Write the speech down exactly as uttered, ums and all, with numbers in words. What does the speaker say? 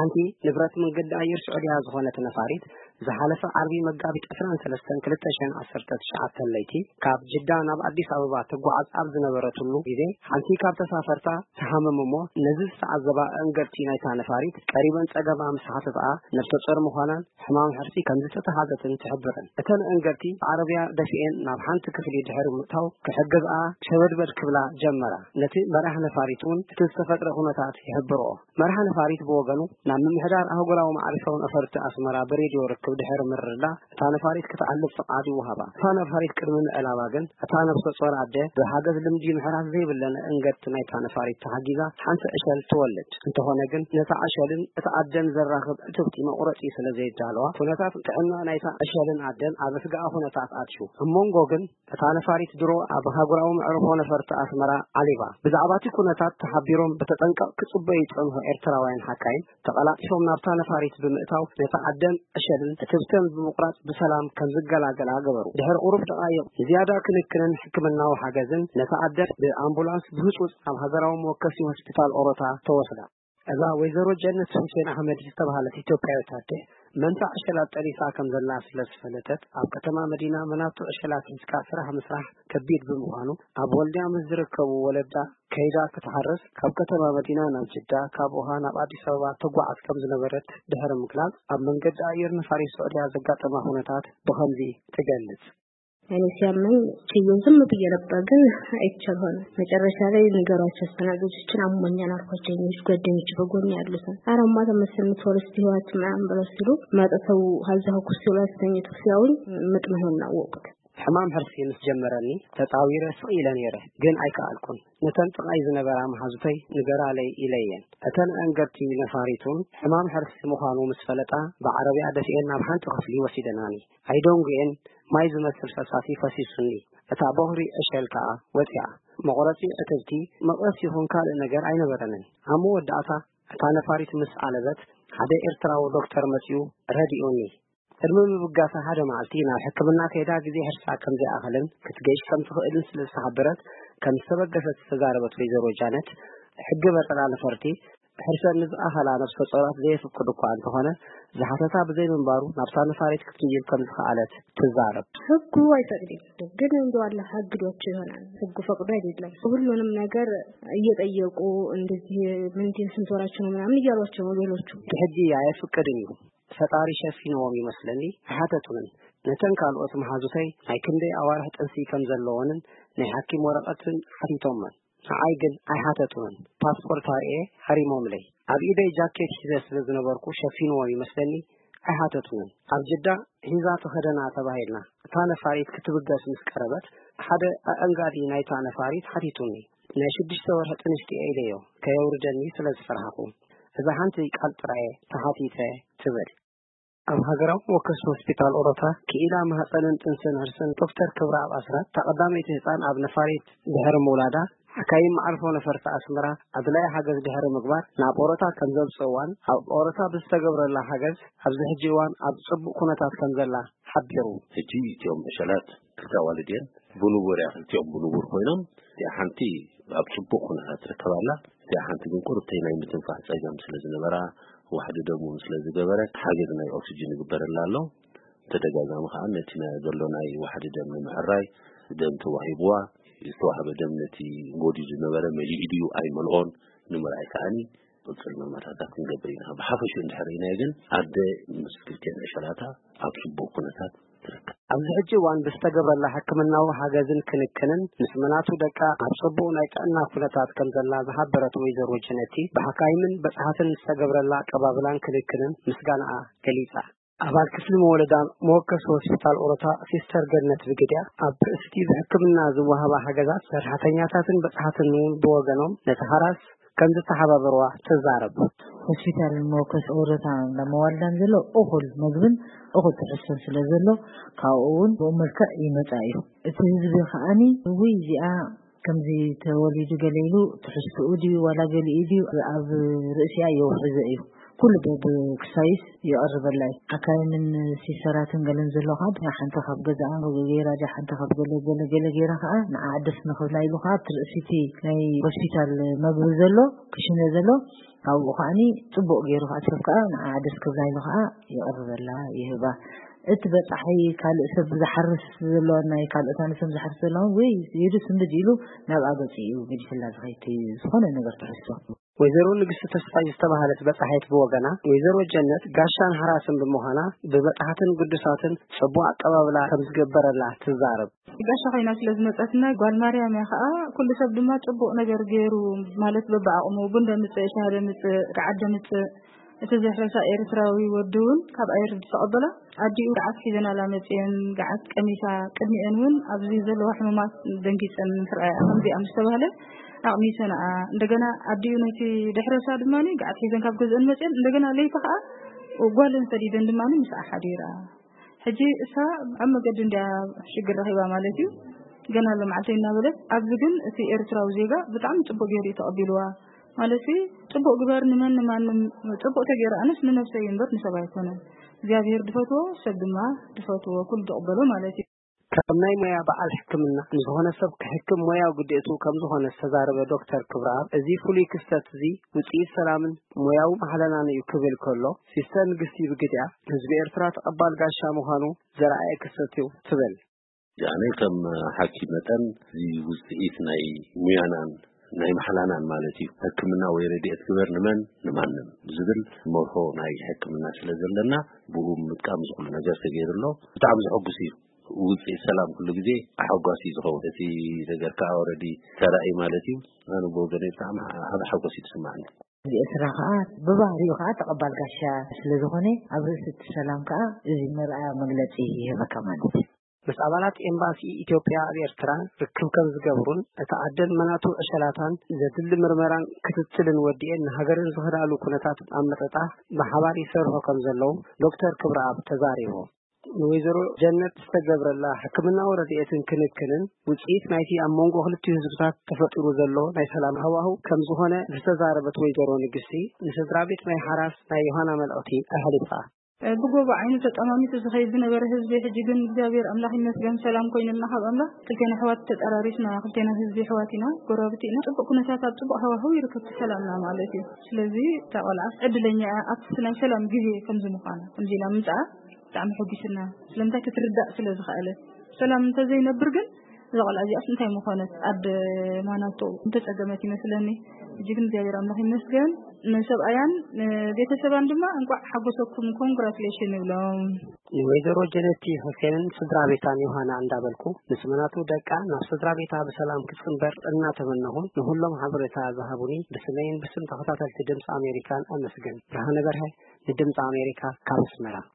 حنتي نبرة من قد أير سعودية زخونة نفاريت زحالف عربي مقابل أسران ثلاثة كلتشان عشرة تشعة الليتي كاب جدا ناب أديس أبابا تقعد أبز نبرة اللو إذا حنتي كاب تسافرتا تحمم مو نزل سعزبا أنقرتي نايتا نفاريت قريبا تقبع مساحة بقى نفس صار مخانا حمام حرسي كان زيت هذا تحبرن أتن أنقرتي عربية دفئين ناب حنت كفلي دحر متاو كحجز آ شود بركبلا جمرة نتي مرح نفاريتون تستفقر هناتات يحبروه مرح نفاريت بوغنو نعم مهدار أهوغلا ومعرفون أفرت أسمرا بريديو ركب دحر مرلا تانا فاريت كتعلف عادي وهبا تانا فاريت كرمن علاواغن تانا بصور عده بحاجز لمدي محراز زي بلن انقرت ناي تانا فاريت تحجيزا حنت اشل تولد انت هنا جن نتا اشلن اتعدن زراخب تبتي ما قرطي سلا زي جالوا هناتات كأنه نايتا اشلن عدن ابسقا هناتات اتشو امونغو جن تانا فاريت درو ابهاغراو معرفون فرت اسمرا عليبا بزعباتي كناتات تحبيرون بتتنقق كصبيت انه ارتراوين حكاين تقلق شوم نابتانا فاريت بمئتاو نتعدن اشلن تبتم بمقراط بسلام كان زغلاغل اغبرو دهر قرب دقايق زياده كنكنن حكمنا وحاجزن نتعدد بامبولانس بهصوص ام هزراو موكسي هوسبيتال اوروتا توسدا اذا ويزرو جنة حسين احمد استبهالت ኢትዮጵያዊት ታደ መንታ አሸላት ጠሪሳ ከምዘላ ስለስፈለተት ኣብ ከተማ መዲና መናቱ አሸላት እስከ ስራህ መስራህ ከቢድ በመሆኑ ኣብ ወልዲያ መዝርከቡ ወለዳ ከይዳ ከተሐረስ ካብ ከተማ መዲና ናብ ጅዳ ካብ ውሃ ናብ አዲስ አበባ ተጓዓዝ ከምዝነበረት ድህረ ምክላል ኣብ መንገድ አየር ነፋሪ ሱዑዲያ ዘጋጠማ ሁነታት በኸምዚ ተገልጽ يعني ሲያመኝ ችዬው ዝም ብዬ ነበር ግን አይቻል ሆነ መጨረሻ ላይ ነገራቸው አስተናግዶችን አሞኛን አልኳቸው እንጂ ጓደኞች በጎን ያሉት አራማ ተመሰል ቶርስት ህይወት ማን ብለስሉ ማጠተው ሀዛው ኩስሉ አስተኝቶ ሲያውኝ ምጥመህና ወቅት حمام حرسي مسجمرني تطاوير سئيلا يره جن ايكالكم نتن طقاي زنبرا محازتي نغرا لي الين اتن انغرتي نفاريتون حمام حرسي مخانو مسفلطا بعربي ادفينا بحنت خفلي وسيدناني ايدونغين مايز مسل فصافي فسيسني اتا بوهري اشلكا وطيا مقرتي اتلتي مقرسي هون قال ነገር አይነበረንን አሞ ወዳታ اتا نفاريت مس علبت هذا ارتراو دكتور مسيو راديوني المهم بقاسة هذا معلتينا حكمنا كيدا جزي هرسا كم زي أهلن كتجيش كم تخيلن سلسحبرت كم سبق قفت سجاربت في زرو جانت حجبت على فرتي هرسا نز أهلا نفس الصلاة زي فقدوا عن هنا زحتها بزي من بارو نفسان فاريت كتنجيل كم خالت تزارب حقو وايتقدي ግን እንደው አለ ሀግዶች ይሆናል ህጉ ፈቅዶ አይደለም ሁሉንም ነገር እየጠየቁ እንደዚህ ምን ስንቶራቸው ነው ምናምን እያሏቸው ነው ሌሎቹ ህጂ ያይፈቅድኝ ፈጣሪ ሸፊነው የሚመስለኝ ሐተቱን ነተን ካልኦት መሐዙታይ አይክንዴ አዋራህ ጥንሲ ከምዘለውን ናይ ሐኪም ወረቀትን ሐቲቶም አይ ግን አይ ሐተቱን ፓስፖርት አይ ሐሪሞም ላይ አብኢደ ጃኬት ሲዘስ ለዝነበርኩ ሸፊነው የሚመስለኝ አይ ሐተቱን አብጅዳ ሂዛ ተኸደና ተባሂልና ታነ ፋሪት ክትብጋስ ምስቀረበት ሓደ አንጋዲ ናይ ታነ ፋሪት ሐቲቱኒ ናይ ሽድሽተ ወርህ ጥንስቲ አይለዮ ከየውርደኒ ስለዝፈርሃኩ እዛ ሃንቲ ቃል ጥራዬ ተሐቲተ ትብል ኣብ ሃገራው ወከስ ሆስፒታል ኦሮታ ከኢላ ማህፀንን ጥንስን ህርሰን ዶክተር ክብራ አስራት ተቀዳሚት ህፃን ኣብ ነፋሪት ድህረ መውላዳ حكايم عرفوا نفرت أسمرة أدلای حجز دهر مقبار نابورتا كنزل سوان أو أورتا بستجبر الله حجز حبزه جوان أب صب كنتات كنزل الله حبيرو هجي يوم شلات كوالدين بنور يعني يوم بنور هينام يا حنتي أب صب كنتات ركبالا يا حنتي بنقول تينا يمكن فحص أيام سلزنا برا واحد دم سلز جبرت حاجزنا أكسجين جبر الله تدجاجا مخان نتنا قالنا أي واحد دم معراي دم توهيبوا يستوحب دمنتي غودي جنبره ملي ايديو اي ملون نمر ايكاني قلت لما تاكن غبرينا بحفش انحرينا يجن عد مسكتين اشلاتا اطبو كنتات ኣብዚ ሕጂ ዋን በስተገብረላ ሕክምና ወሃገዝን ክንክንን ንስመናቱ ደቃ አብጽቡ ናይ ጣና ኩነታት ከምዘላ ዝሐበረት ወይዘሮ ጀነቲ በሐካይምን በጸሐትን ዝተገብረላ ቀባብላን ክንክንን ምስጋና ገሊጻ አባል ክፍል መወለዳን ሞከስ ሆስፒታል ኦሮታ ሲስተር ገነት ብግዲያ ኣብ እስቲ ሕክምና ዝወሃባ ሐገዛት ሰራተኛታትን በጸሐትን በወገኖም ለተሐራስ كنز تحبابروا تزارب hospital موكس أورتا لما والدان زلو أخل مجبن أخل تحسن سلزلو كاؤون وملكا إيمتايو اتهزب خاني ويزيا كم زي توليد قليلو تحسودي ولا قليدي أب رأسيا يوحزئيو كل بكسايس يقرب الله أكاين من سيسرات قلن زلوها حنت خب جزء غيره جا حنت خب جل جل جل غيره خا مع عدس نخذ لا يلوها ترسيتي لا هوسبيتال مبرزلو كشنو زلو أو خاني تبوق غيره أشوف كا مع عدس كذا يلوها يقرب الله يهبا اتبت حي قال سب زحرس لو ناي قال ثاني سب زحرس لو وي يدس مديلو نبقى بصيو بدي في لازغيتي سخونه ነገር ተረስቶ ወይዘሮ ንግስት ተስፋይ ዝተባሃለት በጻሕት በወገና ወይዘሮ ጀነት ጋሻን ሐራስን በመሆና በመጣሃትን ቅዱሳትን ጽቡዕ አቀባበላ ከምዝገበረላ ትዛረብ ጋሻ ኸይና ስለዝመጣትና ጓል ማርያም ያኸአ ኩሉ ሰብ ድማ ጽቡዕ ነገር ገይሩ ማለት በባዕሙ ብንደ ምጽእ ሻለ ምጽእ ጋዓደ ምጽእ እተዘሕረሳ ኤርትራዊ ወድውን ካብ አይር ተቀበላ አዲኡ ጋዓት ሒዘና ላመጽን ጋዓት ቀሚሳ ቅድሚእንውን ኣብዚ ዘሎ ሕማማት ደንጊጸን ፍርአያ ከምዚ አምስተባለ አቅሚሰና እንደገና አዲኡ ነቲ ደሕረሳ ድማኒ ጋዓት ሒዘን ካብ ገዘን መጽን እንደገና ለይተኻ ጓልን ሰዲደን ድማኒ ምስ አሓዲራ ሕጂ እሳ አመገድ እንዳ ሽግር ረሂባ ማለት እዩ ገና ለማዕተይና በለት ኣብዚ ግን እቲ ኤርትራዊ ዜጋ በጣም ጽቡቅ ገይሩ ተቀቢልዋ ማለት ጽቡቅ ግበር ንመን ማንም ጽቡቅ ተገራ አንስ ንነፍሰይ እንበር ንሰባይ ኮነ እግዚአብሔር ድፈቶ ሰብማ ድፈቶ ኩል ተቀበሎ ማለት ከመይ ሙያ በዓል ሕክምና ዝሆነ ሰብ ከሕክም ሙያው ግዴቱ ከም ዝሆነ ተዛረበ ዶክተር ክብራብ እዚ ፉሊ ክስተት እዚ ውጪት ሰላምን ሙያው ማህለናን ይክብል ከሎ ሲስተር ንግስቲ ብግዲያ ህዝብ ኤርትራ ተቀባል ጋሻ መሆኑ ዘራአይ ክስተት ትበል ያኔ ከም ሐኪም መጠን እዚ ውጪት ናይ ሙያናን ናይ ማህላናን ማለት እዩ ሕክምና ወይ ረዲኤት ግበር ንመን ንማንም ዝብል ሞርሆ ናይ ሕክምና ስለዘለና ብኡም ምጥቃም ዝኽሉ ነገር ተገይሩሎ በጣም ዝሕጉስ እዩ ውጪ ሰላም ኩሉ ግዜ አሐጓሲ ዝኸው እቲ ነገር ካ ኦሬዲ ተራእይ ማለት እዩ አኑ በወገኔ በጣም هذا حጓሲ ተሰማኝ የስራኻ በባህሪው ካ ተቀባል ጋሻ ስለዝኾነ አብረስት ሰላም ካ እዚ መርአያ መግለጺ ይበካ ማለት ምስ አባላት ኤምባሲ ኢትዮጵያ ኤርትራ ርክብ ከም ዝገብሩን ተዓደል መናቱ ዕሸላታን ዘድል ምርመራን ክትትልን ወዲኤን ሀገርን ዝኸዳሉ ኩነታት አመጣጣ በሐባሪ ሰርሆ ከም ዘለው ዶክተር ክብራብ ተዛሪቦ ወይዘሮ ጀነት ተገብረላ ሕክምና ወረዲኤትን ክንክንን ውጪት ናይቲ አሞንጎ ክልቲኡ ህዝብታት ተፈጥሩ ዘሎ ናይ ሰላም ሃዋሁ ከም ዝሆነ ዝተዛረበት ወይዘሮ ንግስቲ ንስድራ ቤት ናይ ሐራስ ናይ ዮሐና መልእክቲ አህሊፋ بقوا بعين تتأمامي تزخيز نبره هزبي حجيجن እግዚአብሔር አምላክ ይመስገን ሰላም ኮይንና ሀበላ ከገና ህዋት ተጠራሪስና ከገና ህዝቢ ህዋቲና ጎረብቲና ጥብቅ ኩነታት ጥብቅ ህዋው ይርከት ሰላምና ማለት እዩ ስለዚህ ተቆላስ እድለኛ አፍስና ሰላም ጊዜ ከምዝ መኻና ከምዚ ላምጻ ጣም ሕጉስና ስለምታይ ተትርዳእ ስለዝኻለ ሰላም እንተዘይነብር ግን ዘقل አዚ አስንታይ መኾነት አድ ማናቶ እንተጸገመት ይመስለኒ እጅግን እግዚአብሔር አምላክ ይመስገን ነሰብአያን ቤተሰባን ድማ እንቋ ሐጎሰኩም ኮንግራቹሌሽን ይብሎም ወይዘሮ ጀነቲ ሁሴንን ስድራ ቤታን ዮሐና እንዳበልኩ ንስመናቱ ደቃ ናብ ስድራ ቤታ በሰላም ክጽንበር እና ተመነሁም ለሁሉም ሀብረታ ዘሃቡኒ በስሜን በስም ተከታታልቲ ድምጽ አሜሪካን አመስገን ብርሃነ በርሀ ድምጽ አሜሪካ ካስመራ